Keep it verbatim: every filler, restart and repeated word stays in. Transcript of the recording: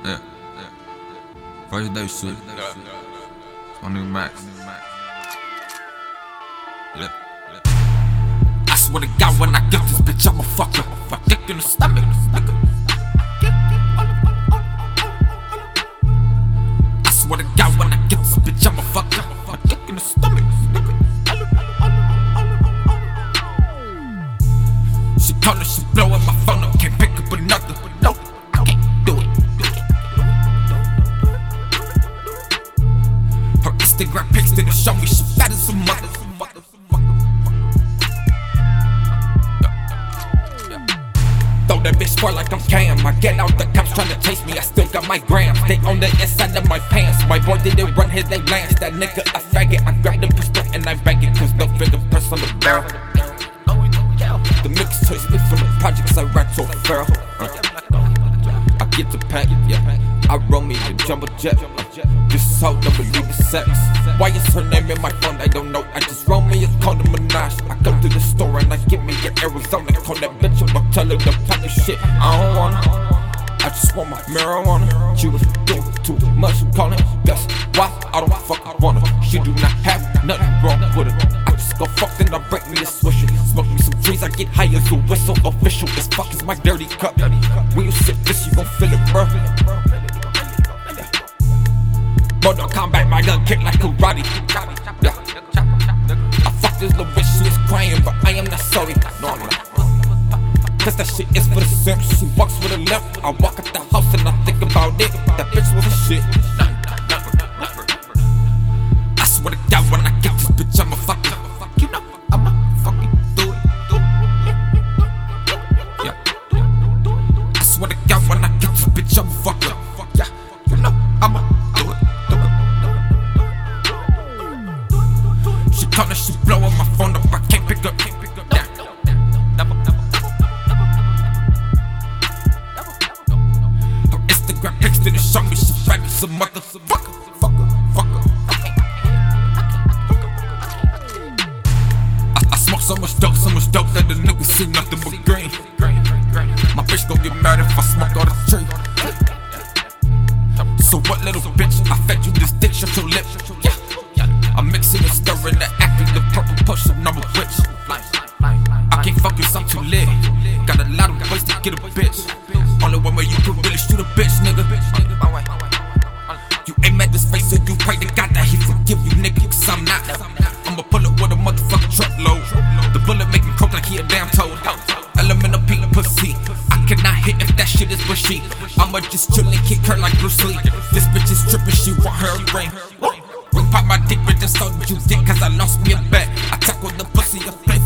Yeah, yeah. First day shit. My new Max. Yeah. I swear to God, when I get this bitch, I'ma fuck her. My dick in the stomach. I swear to God, when I get this bitch, I'ma fuck her. My dick in the stomach. She callin', she blowin' my phone up, can't pick up another. No, I can't do it. Her Instagram pics didn't show me she bad as a mother. Throw that bitch far like I'm Cam. I get out the cops tryna chase me, I still got my grams. They on the inside of my pants. My boy didn't run his, they lance. That nigga a faggot. I grab the pistol and I bang it, cause no fingerprints on the barrel. The niggas chase me from the projects, I ride so feral. uh, I get the pack, yeah. I roll me the jumbo jet. uh, This hoe don't believe the sex. Why is her name in my phone? I don't know. I just roll me a condom Minaj. I go to the store and I get me an Arizona. Call that bitch up, I tell her to pack the shit. I don't wanna. I just want my marijuana. She was doing too much, I'm calling. Guess why? I don't fucking want her. She do not have nothing wrong with her. I just go fuck and I break me a swisher. Smoke me some trees, I get high as a whistle. Official as fuck is my dirty cup. When you sip this, you gon' feel it, bro. Mortal Kombat, my gun kick like karate. Yeah. I fuck this little bitch, she is crying, but I am not sorry. No, I'm not. Cause that shit is for the simps. She walks with a limp. I walk out the house and I think about it. That bitch was a shit. I swear to God, when I get this bitch, I'ma fuck her. You know, I'ma fucking do it. Yeah. I swear to God, when I get this bitch, I'ma fuck her. Yeah. You know, I'ma do it. She callin', she blowin' my phone up. I can't pick up. Didn't show me she bad as a motherfucker, fucker, fucker. I, I smoke so much dope, so much dope that the niggas see nothing but green. My bitch gon' get mad if I smoke all the tree. So what, little bitch? I fed you this dick, shut your lip. Yeah, I'm mixing and stirring the acting, the purple potion, I'm a witch. I can't focus, I'm too lit. Got a lot of ways to get a bitch. Only one way you can really shoot a bitch, nigga. You aim at this face so you pray to God that he forgive you, nigga, cause I'm not. I'ma pull up with a motherfucking truckload. The bullet making coke like he a damn toad. Elemental pink pussy. I cannot hit if that shit is bushy. I'ma just chill and kick her like Bruce Lee. This bitch is trippin', she want her ring. Ring pop my dick, bitch, just told you dick, cause I lost me a bet. I tackle the pussy, a flip.